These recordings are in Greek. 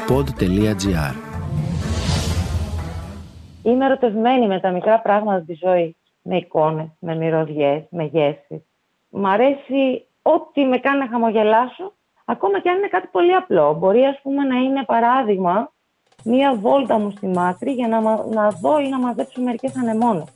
pod.gr. Είμαι ερωτευμένη με τα μικρά πράγματα της ζωής. Με εικόνες, με μυρωδιές, με γεύσεις. Μ' αρέσει ό,τι με κάνει να χαμογελάσω, ακόμα και αν είναι κάτι πολύ απλό. Μπορεί, ας πούμε, να είναι παράδειγμα μία βόλτα μου στη Μάτρη για να δω ή να μαζέψω μερικές ανεμόνες.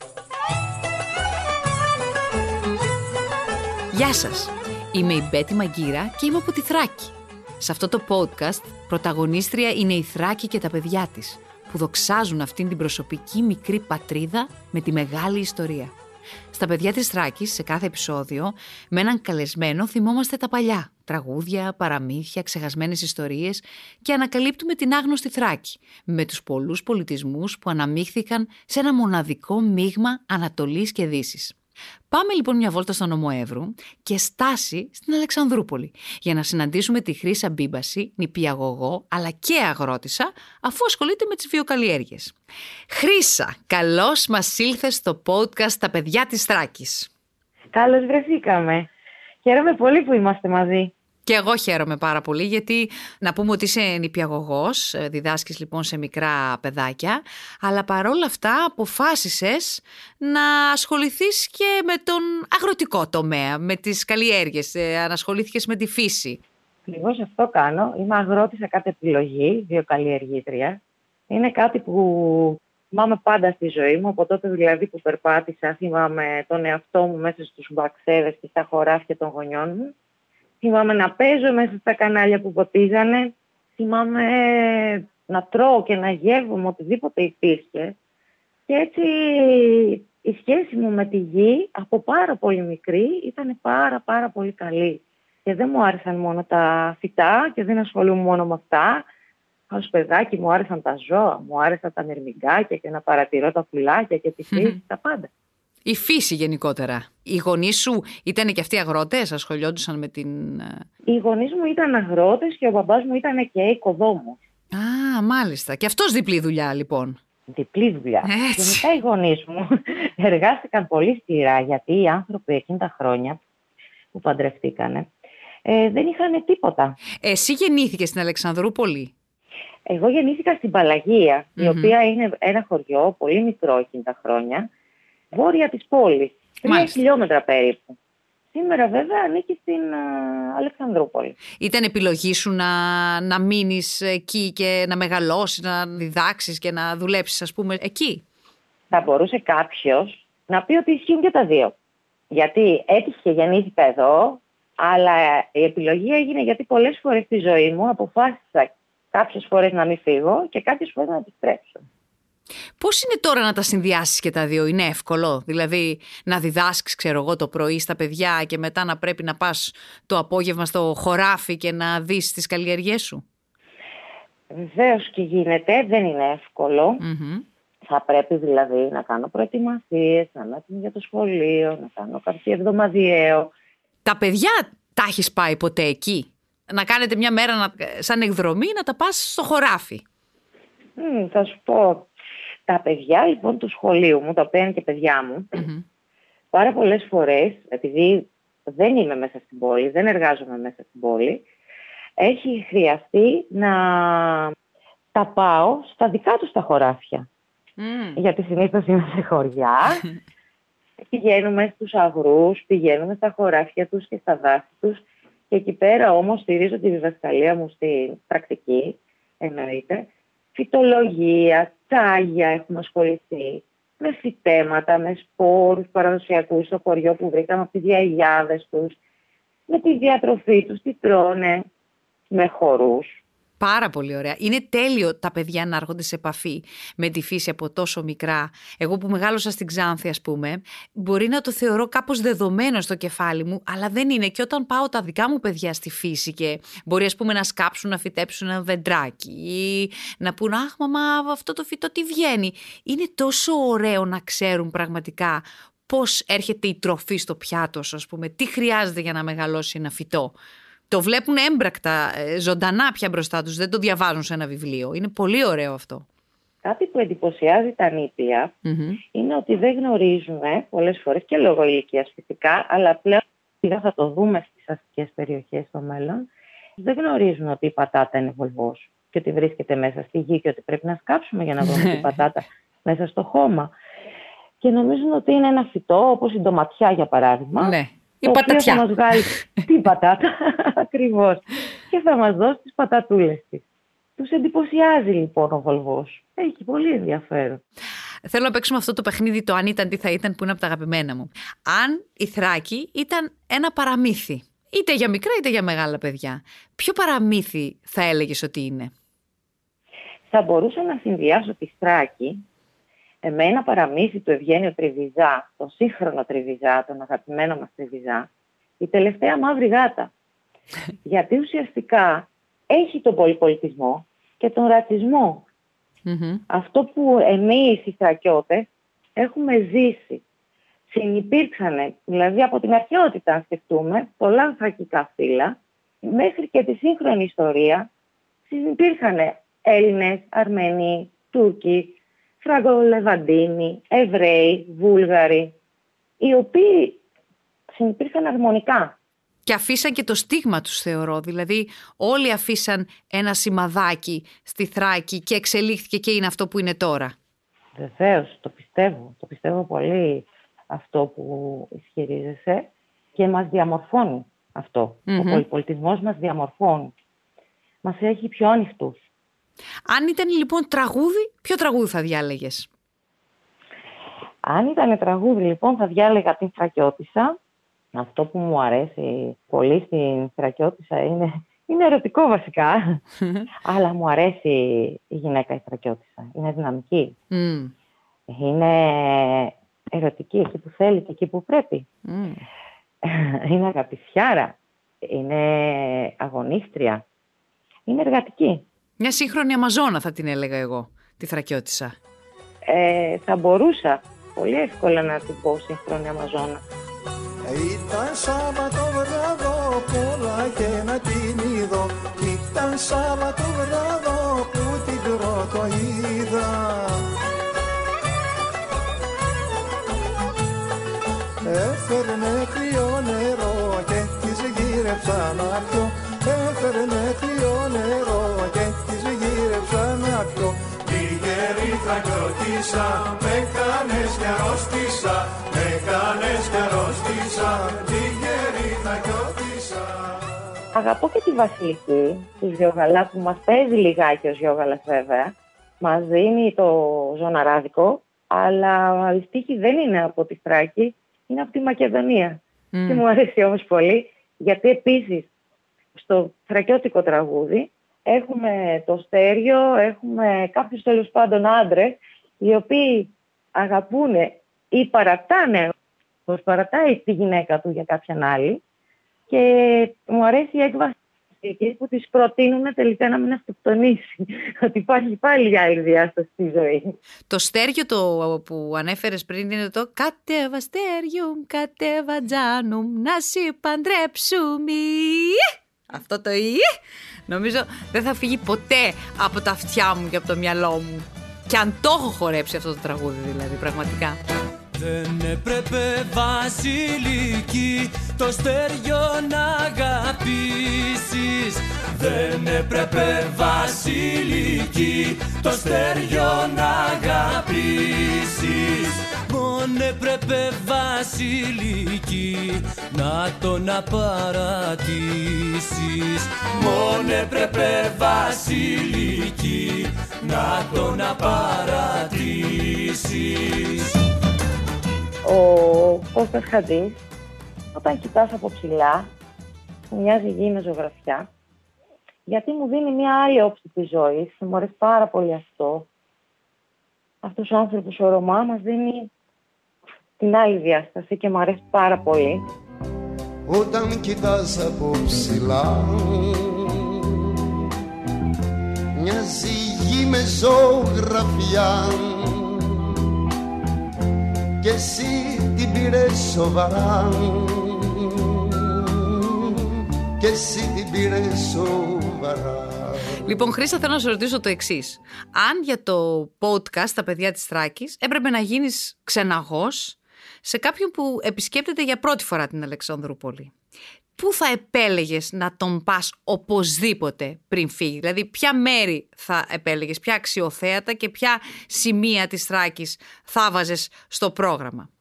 Γεια σας, είμαι η Μπέτη Μαγκύρα και είμαι από τη Θράκη. Σε αυτό το podcast, πρωταγωνίστρια είναι η Θράκη και τα παιδιά της, που δοξάζουν αυτήν την προσωπική μικρή πατρίδα με τη μεγάλη ιστορία. Στα παιδιά της Θράκης, σε κάθε επεισόδιο, με έναν καλεσμένο θυμόμαστε τα παλιά, τραγούδια, παραμύθια, ξεχασμένες ιστορίες και ανακαλύπτουμε την άγνωστη Θράκη, με τους πολλούς πολιτισμούς που αναμίχθηκαν σε ένα μοναδικό μείγμα Ανατολής και Δύσης. Πάμε λοιπόν μια βόλτα στον Νομό Εύρου και στάση στην Αλεξανδρούπολη για να συναντήσουμε τη Χρύσα Μπίμπαση, νηπιαγωγό αλλά και αγρότισσα, αφού ασχολείται με τις βιοκαλλιέργειες. Χρύσα, καλώς μας ήλθες στο podcast «Τα παιδιά της Θράκης». Καλώς βρεθήκαμε. Χαίρομαι πολύ που είμαστε μαζί. Και εγώ χαίρομαι πάρα πολύ, γιατί να πούμε ότι είσαι νηπιαγωγός, διδάσκεις λοιπόν σε μικρά παιδάκια, αλλά παρόλα αυτά αποφάσισες να ασχοληθείς και με τον αγροτικό τομέα, με τις καλλιέργειες, ανασχολήθηκες με τη φύση. Ακριβώς αυτό κάνω. Είμαι αγρότισσα κατ' επιλογή, βιοκαλλιεργήτρια. Είναι κάτι που θυμάμαι πάντα στη ζωή μου, από τότε δηλαδή που περπάτησα, θυμάμαι τον εαυτό μου μέσα στους μπαξέδες και στα χωράφια των γονιών μου. Θυμάμαι να παίζω μέσα στα κανάλια που ποτίζανε. Θυμάμαι να τρώω και να γεύομαι οτιδήποτε υπήρχε. Και έτσι η σχέση μου με τη γη από πάρα πολύ μικρή ήταν πάρα πολύ καλή. Και δεν μου άρεσαν μόνο τα φυτά και δεν ασχολούμαι μόνο με αυτά. Ως παιδάκι μου άρεσαν τα ζώα, μου άρεσαν τα μυρμηγκάκια και να παρατηρώ τα πουλάκια και τη φύση, τα πάντα. Η φύση γενικότερα. Οι γονείς σου ήταν και αυτοί αγρότες, ασχολιόντουσαν με την... Οι γονείς μου ήταν αγρότες και ο μπαμπάς μου ήταν και οικοδόμος. Α, μάλιστα. Και αυτός διπλή δουλειά λοιπόν. Διπλή δουλειά. Έτσι. Και μετά οι γονείς μου εργάστηκαν πολύ σκληρά, γιατί οι άνθρωποι εκείνα τα χρόνια που παντρευτήκανε δεν είχαν τίποτα. Εσύ γεννήθηκες στην Αλεξανδρούπολη? Εγώ γεννήθηκα στην Παλαγία, η οποία είναι ένα χωριό πολύ μικρό εκείνα τα χρόνια, βόρεια της πόλης, 3 χιλιόμετρα περίπου. Σήμερα βέβαια ανήκει στην Αλεξανδρούπολη. Ήταν επιλογή σου να μείνεις εκεί και να μεγαλώσεις, να διδάξεις και να δουλέψεις, ας πούμε, εκεί? Θα μπορούσε κάποιος να πει ότι ισχύουν και τα δύο. Γιατί έτυχε και γεννήθηκα εδώ, αλλά η επιλογή έγινε γιατί πολλές φορές στη ζωή μου αποφάσισα κάποιες φορές να μην φύγω και κάποιες φορές να επιστρέψω. Πώς είναι τώρα να τα συνδυάσεις και τα δύο? Είναι εύκολο? Δηλαδή να διδάσκεις, ξέρω εγώ, το πρωί στα παιδιά και μετά να πρέπει να πας το απόγευμα στο χωράφι και να δεις τις καλλιεργίες σου? Βεβαίως και γίνεται, δεν είναι εύκολο. Θα πρέπει δηλαδή να κάνω προετοιμασίες, να είμαι έτοιμη για το σχολείο, να κάνω κάποιο εβδομαδιαίο. Τα παιδιά τα έχεις πάει ποτέ εκεί? Να κάνετε μια μέρα σαν εκδρομή να τα πας στο χωράφι? Θα σου πω. Τα παιδιά λοιπόν του σχολείου μου, τα οποία είναι και παιδιά μου, πάρα πολλές φορές, επειδή δεν είμαι μέσα στην πόλη, δεν εργάζομαι μέσα στην πόλη, έχει χρειαστεί να τα πάω στα δικά τους τα χωράφια. Γιατί συνήθως είμαι σε χωριά, πηγαίνουμε στους αγρούς, πηγαίνουμε στα χωράφια τους και στα δάση τους και εκεί πέρα όμως στηρίζω τη διδασκαλία μου στην πρακτική, εννοείται, φυτολογία, τσάγια έχουμε ασχοληθεί, με φυτέματα, με σπόρους παραδοσιακούς στο χωριό που βρήκαμε από τις γιαγιάδες τους, με τη διατροφή τους, τι τρώνε, με χορούς. Πάρα πολύ ωραία. Είναι τέλειο τα παιδιά να έρχονται σε επαφή με τη φύση από τόσο μικρά. Εγώ που μεγάλωσα στην Ξάνθη, ας πούμε, μπορεί να το θεωρώ κάπως δεδομένο στο κεφάλι μου, αλλά δεν είναι. Και όταν πάω τα δικά μου παιδιά στη φύση και μπορεί, ας πούμε, να σκάψουν, να φυτέψουν ένα δεντράκι ή να πούν «Αχ, μαμά, αυτό το φυτό τι βγαίνει». Είναι τόσο ωραίο να ξέρουν πραγματικά πώς έρχεται η τροφή στο πιάτο, ας πούμε, τι χρειάζεται για να μεγαλώσει ένα φυτό. Το βλέπουν έμπρακτα, ζωντανά πια μπροστά τους, δεν το διαβάζουν σε ένα βιβλίο. Είναι πολύ ωραίο αυτό. Κάτι που εντυπωσιάζει τα νήπια είναι ότι δεν γνωρίζουμε πολλές φορές και λόγω ηλικίας φυσικά, αλλά πλέον σιγά θα το δούμε στις αστικές περιοχές στο μέλλον, δεν γνωρίζουν ότι η πατάτα είναι βολβός. και ότι βρίσκεται μέσα στη γη και ότι πρέπει να σκάψουμε για να βρούμε την πατάτα μέσα στο χώμα. Και νομίζουν ότι είναι ένα φυτό, όπως η ντοματιά για παράδειγμα. Ναι, η το πατατιά. οποίο θα μας βγάλει την πατάτα, ακριβώς, και θα μας δώσει τις πατατούλες της. Τους εντυπωσιάζει λοιπόν ο Βολβός. Έχει πολύ ενδιαφέρον. Θέλω να παίξουμε αυτό το παιχνίδι, το αν ήταν τι θα ήταν, που είναι από τα αγαπημένα μου. Αν η Θράκη ήταν ένα παραμύθι, είτε για μικρά είτε για μεγάλα παιδιά, ποιο παραμύθι θα έλεγες ότι είναι? Θα μπορούσα να συνδυάσω τη Θράκη με ένα παραμύθι του Ευγένιο Τριβιζά, τον σύγχρονο Τριβιζά, τον αγαπημένο μας Τριβιζά, η τελευταία μαύρη γάτα. Γιατί ουσιαστικά έχει τον πολυπολιτισμό και τον ρατσισμό. Αυτό που εμείς οι Θρακιώτες έχουμε ζήσει. Συνυπήρξανε, δηλαδή από την αρχαιότητα, αν σκεφτούμε, πολλά θρακικά φύλλα, μέχρι και τη σύγχρονη ιστορία, συνυπήρχαν Έλληνες, Αρμένοι, Τούρκοι, Φραγκολεβαντίνοι, Εβραίοι, Βούλγαροι, οι οποίοι συνυπήρχαν αρμονικά. Και αφήσαν και το στίγμα τους, θεωρώ. Δηλαδή όλοι αφήσαν ένα σημαδάκι στη Θράκη και εξελίχθηκε και είναι αυτό που είναι τώρα. Βεβαίως, το πιστεύω. Το πιστεύω πολύ αυτό που ισχυρίζεσαι και μας διαμορφώνει αυτό. Ο πολυπολιτισμός μας διαμορφώνει. Μας έχει πιο ανοιχτούς. Αν ήταν λοιπόν τραγούδι, ποιο τραγούδι θα διάλεγες? Αν ήταν τραγούδι λοιπόν θα διάλεγα την Θρακιώτισσα. Αυτό που μου αρέσει πολύ στην Θρακιώτισσα είναι ερωτικό βασικά, αλλά μου αρέσει η γυναίκα η Θρακιώτισσα. Είναι δυναμική. Είναι ερωτική εκεί που θέλει και εκεί που πρέπει. Είναι αγαπησιάρα. Είναι αγωνίστρια. Είναι εργατική. Μια σύγχρονη Αμαζόνα θα την έλεγα εγώ, τη Θρακιώτισσα. Θα μπορούσα πολύ εύκολα να την πω σύγχρονη Αμαζόνα. Ήταν Σάββατο βράδο, πολλά και να την είδω. Ήταν Σάββατο βράδο που την πρώτο είδα. Έφερνε κρύο νερό και της γύρεψα να πιω. Έφερνε κρύο νερό και της γύρεψα να πιω. Λίγερη Θρακιώτισσα, με κάνες κι αρρώστησα. Με κάνες κι αρρώστησα, λίγερη Θρακιώτισσα. Αγαπώ και τη Βασιλική, του Γιώγαλα, που μας παίζει λιγάκι ως Γιώγαλας βέβαια. Μας δίνει το ζωναράδικο, αλλά η στίχη δεν είναι από τη Θράκη, είναι από τη Μακεδονία. Και μου αρέσει όμως πολύ, γιατί επίσης στο θρακιώτικο τραγούδι έχουμε το Στέριο, έχουμε κάποιους τέλος πάντων άντρες, οι οποίοι αγαπούν ή παρατάνε, όπως παρατάει τη γυναίκα του για κάποιαν άλλη, και μου αρέσει η έκβαση που τις προτείνουν τελικά να μην αυτοκτονήσει. Ότι υπάρχει πάλι άλλη διάσταση στη ζωή. Το Στέριο το που ανέφερες πριν είναι το «Κατέβα Στέριουμ, κατέβα Τζάνουμ, να σε παντρέψουμε». Αυτό το νομίζω δεν θα φύγει ποτέ από τα αυτιά μου και από το μυαλό μου. Και αν το έχω χορέψει αυτό το τραγούδι δηλαδή, πραγματικά. Δεν έπρεπε Βασιλική το Στέριο να αγαπήσεις. Δεν έπρεπε Βασιλική το Στέριο να αγαπήσεις. Μόνο έπρεπε Βασιλική να τον απαρατήσεις. Μόνο έπρεπε Βασιλική να τον απαρατήσεις. Ο Κώστας Χατζής, όταν κοιτάς από ψηλά, μου μοιάζει γη με ζωγραφιά, γιατί μου δίνει μια άλλη όψη της ζωής. Μου αρέσει πάρα πολύ αυτό. Αυτός ο άνθρωπος, ο Ρωμά, μας δίνει την άλλη διάσταση και μου αρέσει πάρα πολύ. Όταν κοιτάς από ψηλά, μοιάζει γη με ζωγραφιά, και εσύ την πήρες σοβαρά, και εσύ την πήρες σοβαρά. Λοιπόν, Χρήστα, θέλω να σου ρωτήσω το εξής. Αν για το podcast «Τα παιδιά της Θράκης» έπρεπε να γίνεις ξεναγός σε κάποιον που επισκέπτεται για πρώτη φορά την Αλεξανδρούπολη, πού θα επέλεγες να τον πας οπωσδήποτε πριν φύγει? Δηλαδή ποια μέρη θα επέλεγες, ποια αξιοθέατα και ποια σημεία της Θράκης θα βάζες στο πρόγραμμα?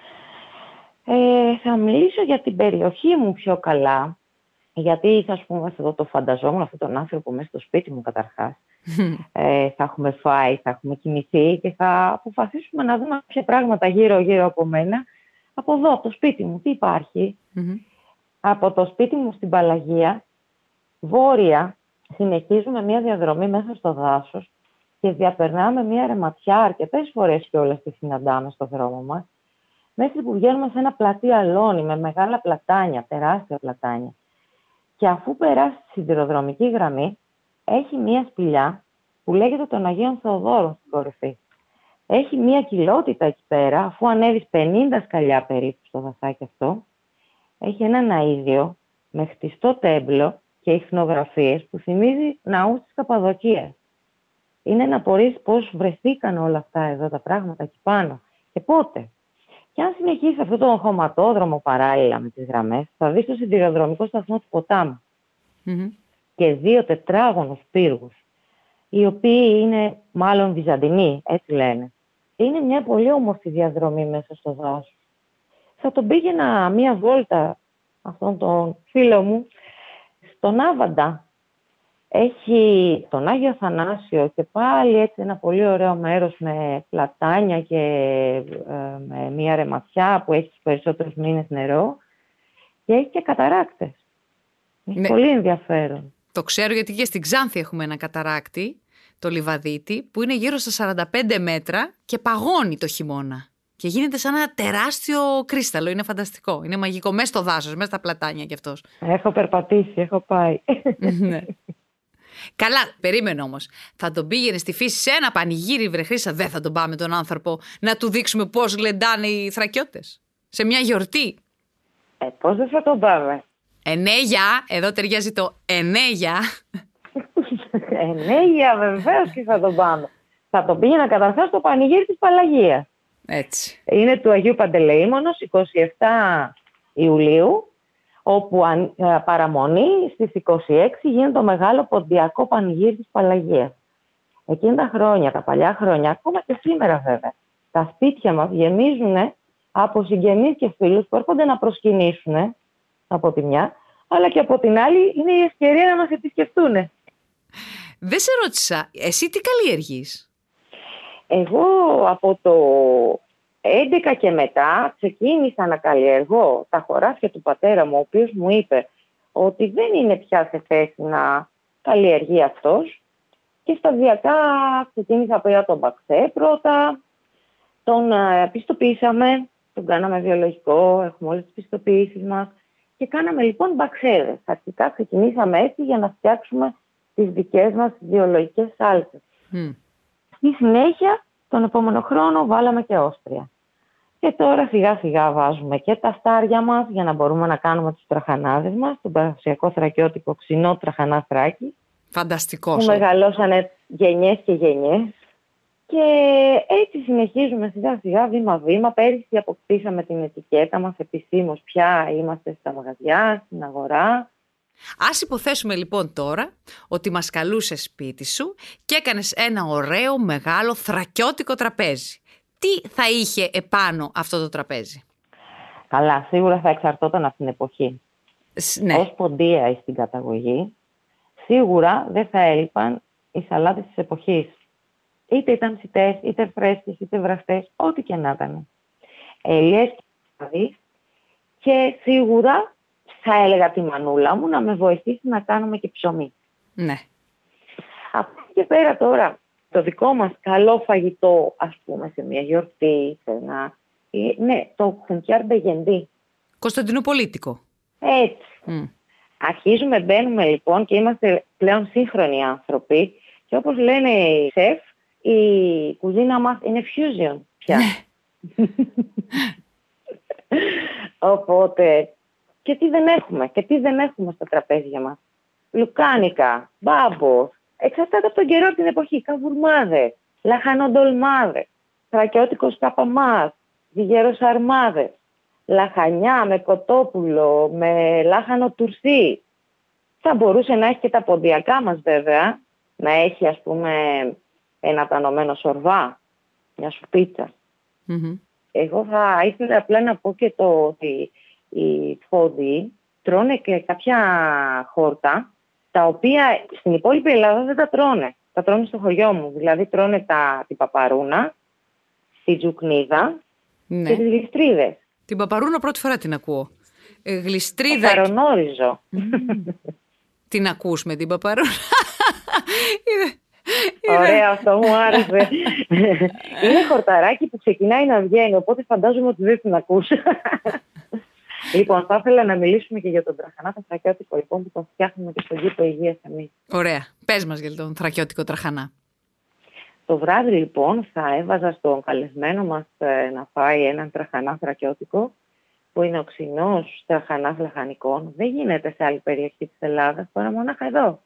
Θα μιλήσω για την περιοχή μου πιο καλά, γιατί θα σου πούμε εδώ το φανταζόμουν αυτόν τον άνθρωπο μέσα στο σπίτι μου καταρχάς. Θα έχουμε φάει, θα έχουμε κοιμηθεί και θα αποφασίσουμε να δούμε ποια πράγματα γύρω από μένα. Από εδώ, από το σπίτι μου, τι υπάρχει. Από το σπίτι μου στην Παλαγία, βόρεια, συνεχίζουμε μια διαδρομή μέσα στο δάσος και διαπερνάμε μια ρεματιά αρκετές φορές κιόλας τη συναντάμε στο δρόμο μας, μέχρι που βγαίνουμε σε ένα πλατή αλόνι με μεγάλα πλατάνια, τεράστια πλατάνια. Και αφού περάσει τη σιδηροδρομική γραμμή, έχει μια σπηλιά που λέγεται των Αγίων Θεοδόρων στην κορυφή. Έχει μια κοιλότητα εκεί πέρα, αφού ανέβεις 50 σκαλιά περίπου στο δασάκι αυτό. Έχει ένα ναΐδιο με χτιστό τέμπλο και ιχνογραφίες που θυμίζει ναούς της Καπαδοκίας. Είναι να απορρίσεις πώς βρεθήκαν όλα αυτά εδώ τα πράγματα εκεί πάνω και πότε. Και αν συνεχίσεις αυτό το χωματόδρομο παράλληλα με τις γραμμές, θα δεις το σιδηροδρομικό σταθμό του Ποτάμου και 2 τετράγωνους πύργους, οι οποίοι είναι μάλλον βυζαντινοί, έτσι λένε. Είναι μια πολύ όμορφη διαδρομή μέσα στο δάσος. Θα τον πήγαινα μία βόλτα, αυτόν τον φίλο μου, στον Άβαντα. Έχει τον Άγιο Αθανάσιο και πάλι έτσι ένα πολύ ωραίο μέρος με πλατάνια και με μία ρεματιά που έχει τους περισσότερους μήνες νερό και έχει και καταράκτες. Έχει πολύ ενδιαφέρον. Το ξέρω γιατί και στην Ξάνθη έχουμε ένα καταράκτη, το Λιβαδίτη, που είναι γύρω στα 45 μέτρα και παγώνει το χειμώνα. Και γίνεται σαν ένα τεράστιο κρίσταλο. Είναι φανταστικό. Είναι μαγικό. Μέσα στο δάσος, μέσα στα πλατάνια κι αυτός. Έχω περπατήσει, έχω πάει. Ναι. Καλά, περίμενε όμως. Θα τον πήγαινε στη φύση σε ένα πανηγύρι, βρε Χρύσα? Δεν θα τον πάμε τον άνθρωπο να του δείξουμε πώς γλεντάνε οι Θρακιώτες? Σε μια γιορτή. Πώς δεν θα τον πάμε? Ενέγια, εδώ ταιριάζει το ενέγια. Ενέγια, βεβαίως και θα τον πάμε. Θα τον πήγαινα καταρχάς στο πανηγύρι της Παλαγίας. Έτσι. Είναι του Αγίου Παντελεήμονος, 27 Ιουλίου, όπου παραμονή στις 26 γίνεται το μεγάλο ποντιακό πανηγύρι της Παλαγίας. Εκείνα τα χρόνια, τα παλιά χρόνια, ακόμα και σήμερα βέβαια, τα σπίτια μας γεμίζουν από συγγενείς και φίλους που έρχονται να προσκυνήσουν από τη μια, αλλά και από την άλλη είναι η ευκαιρία να μας επισκεφτούν. Δεν σε ρώτησα, εσύ τι καλλιεργείς? Εγώ από το 11 και μετά ξεκίνησα να καλλιεργώ τα χωράφια του πατέρα μου, ο οποίος μου είπε ότι δεν είναι πια σε θέση να καλλιεργεί αυτός, και σταδιακά ξεκίνησα πέρα τον μπαξέ πρώτα, τον πιστοποιήσαμε, τον κάναμε βιολογικό, έχουμε όλες τις πιστοποιήσεις μας και κάναμε λοιπόν μπαξέδες. Αρχικά ξεκινήσαμε έτσι για να φτιάξουμε τις δικές μας βιολογικές σάλτσες. Στη συνέχεια, τον επόμενο χρόνο βάλαμε και όστρια. Και τώρα σιγά σιγά βάζουμε και τα στάρια μας για να μπορούμε να κάνουμε τους τραχανάδες μας, τον παραδοσιακό θρακιώτικο ξινό τραχανά Θράκη. Φανταστικό. Που μεγαλώσανε γενιές και γενιές. Και έτσι συνεχίζουμε σιγά σιγά, βήμα-βήμα. Πέρυσι αποκτήσαμε την ετικέτα μας επισήμως, πια είμαστε στα μαγαζιά, στην αγορά. Ας υποθέσουμε λοιπόν τώρα ότι μας καλούσες σπίτι σου και έκανες ένα ωραίο μεγάλο θρακιώτικο τραπέζι. Τι θα είχε επάνω αυτό το τραπέζι? Καλά, σίγουρα θα εξαρτώταν από την εποχή. Ναι. Ως ποντία στην καταγωγή, σίγουρα δεν θα έλειπαν οι σαλάτες της εποχής. Είτε ήταν ψητές, είτε φρέσκες, είτε βραστές, ό,τι και να ήταν. Ελιές και σίγουρα θα έλεγα τη μανούλα μου να με βοηθήσει να κάνουμε και ψωμί. Ναι. Από εκεί και πέρα τώρα, το δικό μας καλό φαγητό, ας πούμε, σε μια γιορτή, σε ένα... Ναι, το χουνκιάρ μπεγεντί. Κωνσταντινοπολίτικο. Έτσι. Αρχίζουμε, μπαίνουμε λοιπόν και είμαστε πλέον σύγχρονοι άνθρωποι και όπως λένε οι σεφ, η κουζίνα μας είναι fusion πια. Οπότε, και τι δεν έχουμε στα τραπέζια μας? Λουκάνικα, μπάμπος, εξαρτάται από τον καιρό, την εποχή, καβουρμάδες, λαχανοντολμάδες, θρακιώτικος καπαμάς, γιγεροσαρμάδες. λαχανιά, με κοτόπουλο, με λάχανο τουρσί. Θα μπορούσε να έχει και τα ποντιακά μας βέβαια, να έχει ας πούμε ένα τανωμένο σορβά, μια σουπίτσα. Εγώ θα ήθελα απλά να πω και το ότι οι Τφώδοι τρώνε και κάποια χόρτα, τα οποία στην υπόλοιπη Ελλάδα δεν τα τρώνε. Τα τρώνε στο χωριό μου. Δηλαδή τρώνε την παπαρούνα, τη τζουκνίδα και τις γλιστρίδες. Την παπαρούνα πρώτη φορά την ακούω. Γλιστρίδα. Παρονόριζο. Την ακούς με την παπαρούνα? Ωραία, αυτό μου άρεσε. Είναι χορταράκι που ξεκινάει να βγαίνει, οπότε φαντάζομαι ότι δεν την ακούς. Λοιπόν, θα ήθελα να μιλήσουμε και για τον τραχανά, το θρακιώτικο λοιπόν, που το φτιάχνουμε και στον κήπο υγείας εμείς. Ωραία. Πες μας για τον θρακιώτικο τραχανά. Το βράδυ λοιπόν θα έβαζα στον καλεσμένο μας να φάει έναν τραχανά θρακιώτικο, που είναι ο ξινός τραχανάς λαχανικών. Δεν γίνεται σε άλλη περιοχή της Ελλάδας, παρά μονάχα εδώ.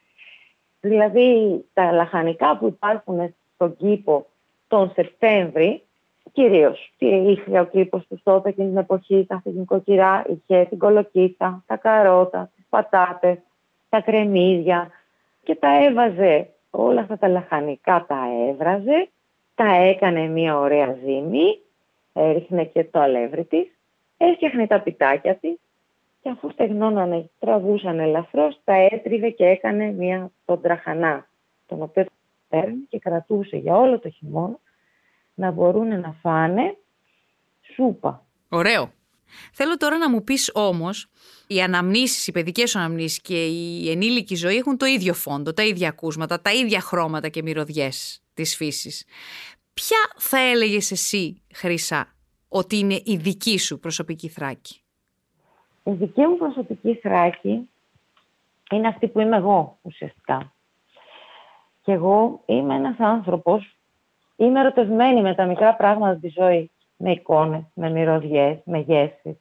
Δηλαδή τα λαχανικά που υπάρχουν στον κήπο τον Σεπτέμβρη, κυρίως είχε ο κήπος του τότε εκείνη την εποχή, κάθε νοικοκυρά είχε την κολοκύθα, τα καρότα, τις πατάτες, τα κρεμμύδια και τα έβαζε όλα αυτά τα λαχανικά, τα έβραζε, τα έκανε μια ωραία ζύμη, έριχνε και το αλεύρι της, έφτιαχνε τα πιτάκια της και αφού στεγνώνανε, τραβούσαν ελαφρώς, τα έτριβε και έκανε τον τραχανά, τον οποίο παίρνει και κρατούσε για όλο το χειμώνα να μπορούν να φάνε σούπα. Ωραίο. Θέλω τώρα να μου πεις όμως, οι αναμνήσεις, οι παιδικές αναμνήσεις και η ενήλικη ζωή έχουν το ίδιο φόντο, τα ίδια ακούσματα, τα ίδια χρώματα και μυρωδιές της φύσης. Ποια θα έλεγες εσύ, Χρύσα, ότι είναι η δική σου προσωπική Θράκη? Η δική μου προσωπική Θράκη είναι αυτή που είμαι εγώ ουσιαστικά. Και εγώ είμαι ένας άνθρωπος, είμαι ερωτευμένη με τα μικρά πράγματα της ζωής, με εικόνες, με μυρωδιές, με γεύσεις.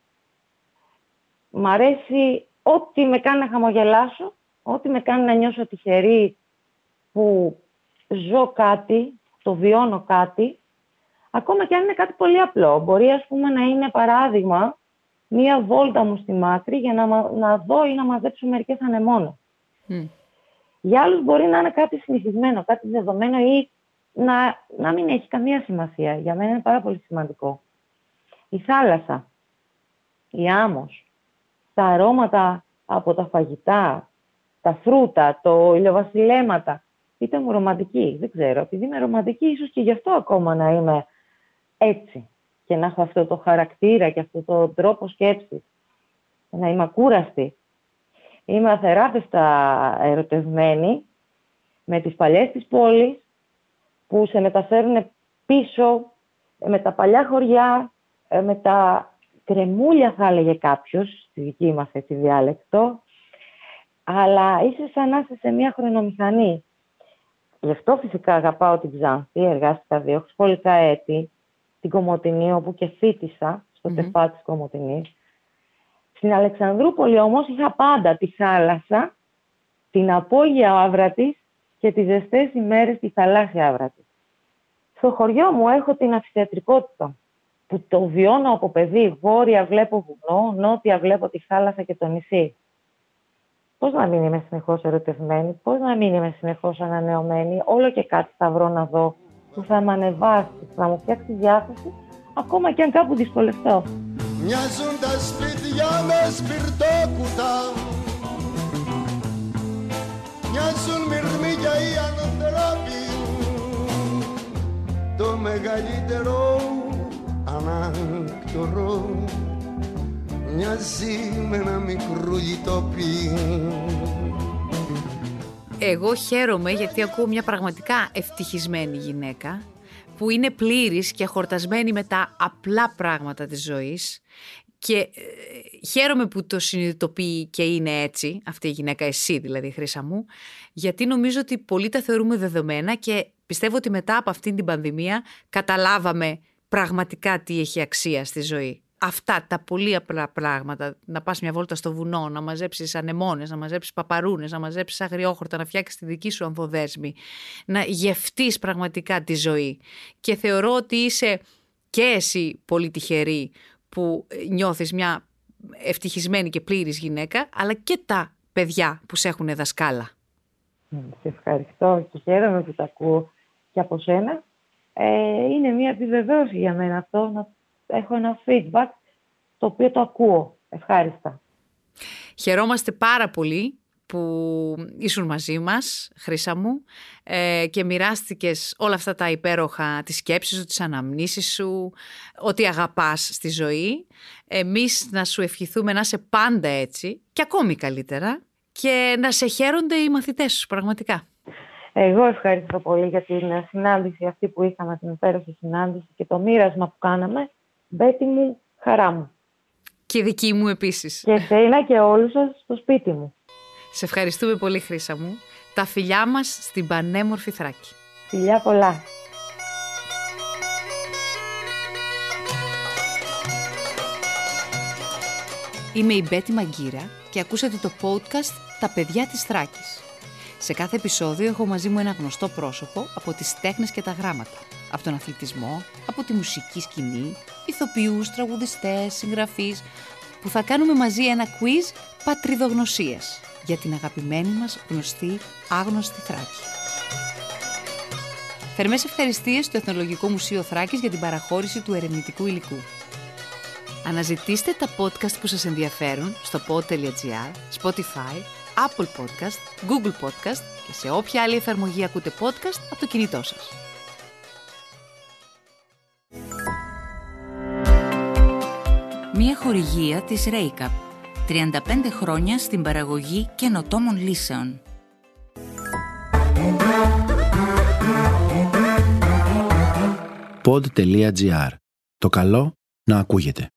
Μ' αρέσει ό,τι με κάνει να χαμογελάσω, ό,τι με κάνει να νιώσω τυχερή που ζω κάτι, το βιώνω κάτι, ακόμα και αν είναι κάτι πολύ απλό. Μπορεί ας πούμε να είναι παράδειγμα μία βόλτα μου στη Μάκρη για να δω ή να μαζέψω μερικές ανεμόνες. Για άλλους μπορεί να είναι κάτι συνηθισμένο, κάτι δεδομένο ή να μην έχει καμία σημασία. Για μένα είναι πάρα πολύ σημαντικό. Η θάλασσα, η άμμος, τα αρώματα από τα φαγητά, τα φρούτα, το ηλιοβασιλέματα. Πείτε μου ρομαντική, δεν ξέρω. Επειδή είμαι ρομαντική, ίσως και γι' αυτό ακόμα να είμαι έτσι. Και να έχω αυτό το χαρακτήρα και αυτό το τρόπο σκέψης. Να είμαι ακούραστη. Είμαι αθεράπευτα ερωτευμένη με τις παλιές της πόλης που σε μεταφέρουν πίσω, με τα παλιά χωριά, με τα κρεμούλια θα έλεγε κάποιος, στη δική μας έτσι διάλεκτο, αλλά είσαι σαν να είσαι σε μια χρονομηχανή. Γι' αυτό φυσικά αγαπάω την Ξάνθη, εργάστηκα 2 σχολικά έτη, την Κομοτηνή, όπου και φοίτησα στο τεφά της Κομοτηνής. Στην Αλεξανδρούπολη όμως είχα πάντα τη θάλασσα, την απόγεια άβρα της και τις ζεστές ημέρες τη θαλάσσια άβρα της. Στο χωριό μου έχω την αφιθιατρικότητα που το βιώνω από παιδί. Βόρεια βλέπω βουνό, νότια βλέπω τη θάλασσα και το νησί. Πώς να μην είμαι συνεχώς ερωτευμένη, πώς να μην είμαι συνεχώς ανανεωμένη, όλο και κάτι θα βρω να δω που θα με ανεβάσει, θα μου φτιάξει διάθεση, ακόμα και αν κάπου δυσκολευτώ. Μοιάζουν τα σπίτια με σπιρτόκουτα, μοιάζουν μυρμήκια οι ανθρώποι, το μεγαλύτερο ανάκτορο μοιάζει με ένα μικρό γητόπι. Εγώ χαίρομαι γιατί ακούω μια πραγματικά ευτυχισμένη γυναίκα που είναι πλήρης και χορτασμένη με τα απλά πράγματα της ζωής και χαίρομαι που το συνειδητοποιεί και είναι έτσι αυτή η γυναίκα, εσύ δηλαδή Χρύσα μου, γιατί νομίζω ότι πολλοί τα θεωρούμε δεδομένα και πιστεύω ότι μετά από αυτήν την πανδημία καταλάβαμε πραγματικά τι έχει αξία στη ζωή. Αυτά τα πολύ απλά πράγματα, να πας μια βόλτα στο βουνό, να μαζέψεις ανεμόνες, να μαζέψεις παπαρούνες, να μαζέψεις αγριόχορτα, να φτιάξεις τη δική σου ανθοδέσμη, να γευτείς πραγματικά τη ζωή. Και θεωρώ ότι είσαι και εσύ πολύ τυχερή που νιώθεις μια ευτυχισμένη και πλήρης γυναίκα, αλλά και τα παιδιά που σε έχουν δασκάλα. Σε ευχαριστώ και χαίρομαι που τα ακούω και από σένα. Είναι μια επιβεβαίωση για μένα αυτό, να έχω ένα feedback το οποίο το ακούω ευχάριστα. Χαιρόμαστε πάρα πολύ που ήσουν μαζί μας, Χρύσα μου, και μοιράστηκες όλα αυτά τα υπέροχα, τις σκέψεις σου, τις αναμνήσεις σου, ό,τι αγαπάς στη ζωή. Εμείς να σου ευχηθούμε να είσαι πάντα έτσι και ακόμη καλύτερα και να σε χαίρονται οι μαθητές σου πραγματικά. Εγώ ευχαριστώ πολύ για την συνάντηση αυτή που είχαμε, την υπέροχη συνάντηση και το μοίρασμα που κάναμε. Μπέτη μου, χαρά μου. Και δική μου επίσης. Και εσένα και όλους σας στο σπίτι μου. Σε ευχαριστούμε πολύ, Χρύσα μου. Τα φιλιά μας στην πανέμορφη Θράκη. Φιλιά πολλά. Είμαι η Μπέτη Μαγκύρα και ακούσατε το podcast «Τα παιδιά της Θράκης». Σε κάθε επεισόδιο έχω μαζί μου ένα γνωστό πρόσωπο από τις τέχνες και τα γράμματα, από τον αθλητισμό, από τη μουσική σκηνή, ηθοποιούς, τραγουδιστές, συγγραφείς, που θα κάνουμε μαζί ένα quiz πατριδογνωσίας για την αγαπημένη μας γνωστή άγνωστη Θράκη. Θερμές ευχαριστίες στο Εθνολογικό Μουσείο Θράκης για την παραχώρηση του ερευνητικού υλικού. Αναζητήστε τα podcast που σας ενδιαφέρουν στο pod.gr, Spotify, Apple Podcast, Google Podcast και σε όποια άλλη εφαρμογή ακούτε podcast από το κινητό σας. Μία χορηγία της Ρέικαπ. 35 χρόνια στην παραγωγή καινοτόμων λύσεων. Pod.gr. Το καλό να ακούγεται.